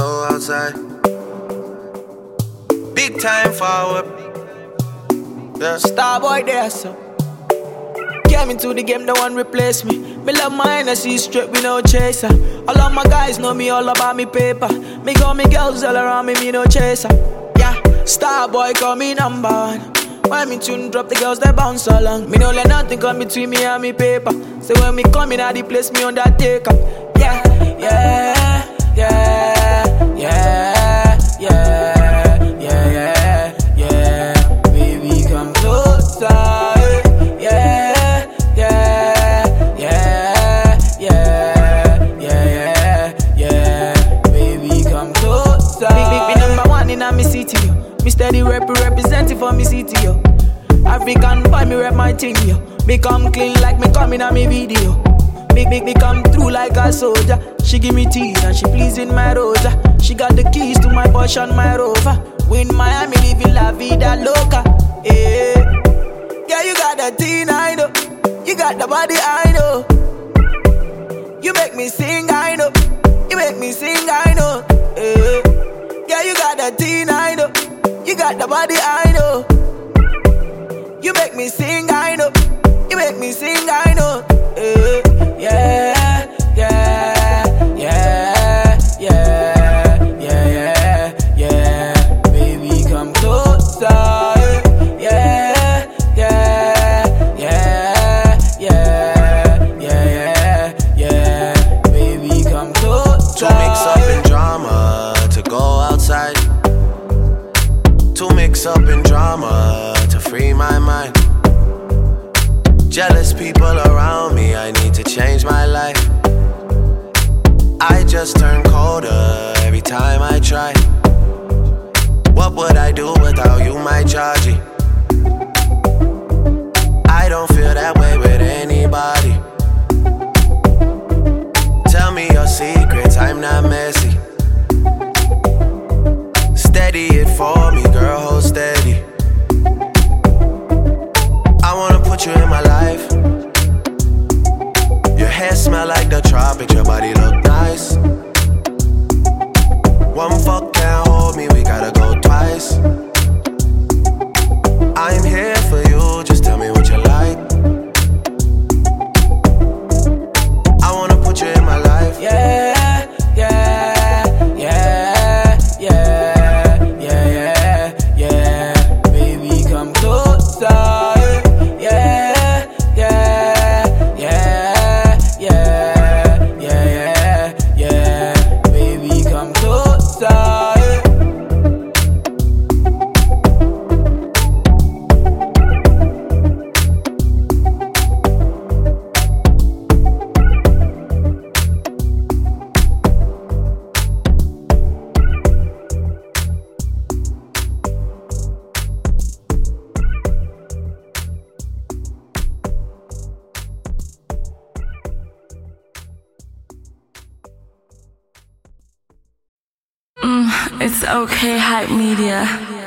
go outside. Big time forward. Yeah. Starboy there, so came into the game, the one replace me. Me love my energy straight, we no chaser. All of my guys know me all about me paper. Me got me girls all around me, me no chaser. Yeah, Starboy call me number one. When me tune drop, the girls they bounce along. Me no let nothing come between me and me paper. So when me come in, I the place me on that take up. Yeah, yeah, yeah, yeah, yeah, yeah, yeah, yeah. Baby, come closer. Yeah, yeah, yeah, yeah, yeah, yeah. Baby, come closer. Big number one in my city, yo. Me steady representing for me city, yo. African boy, me rep my thing, yo. Me come clean like me coming on me video. Me come through like a soldier. She give me tea and she pleasing my rosa. She got the keys to my Porsche and my Rover. We in Miami living la vida loca. Yeah, yeah, you got the teen, I know. You got the body, I know. You make me sing, I know. You make me sing, I know. Yeah, yeah, you got the teen, I know. You got the body, I know. You make me sing, I know. You make me sing, I know. Yeah, yeah, yeah, yeah, yeah, yeah. Baby, come closer. Yeah, yeah, yeah, yeah, yeah, yeah. Baby, come closer. To mix up in drama, to go outside. To mix up in drama, to free my mind. Jealous people around me, I need to change my life. I just turn colder every time I try. What would I do without you, my Georgie? I don't feel that way with anybody. Tell me your secrets, I'm not messy. Steady it for me, girl, hold steady. I wanna put you in my life. Your hair smell like the tropics, your body look nice. One fuck can't hold me, we gotta go twice. I'm here for you, just tell me what you like. I wanna put you in my life. Yeah, yeah, yeah, yeah, yeah, yeah. Baby, come closer. It's okay, Hype Media.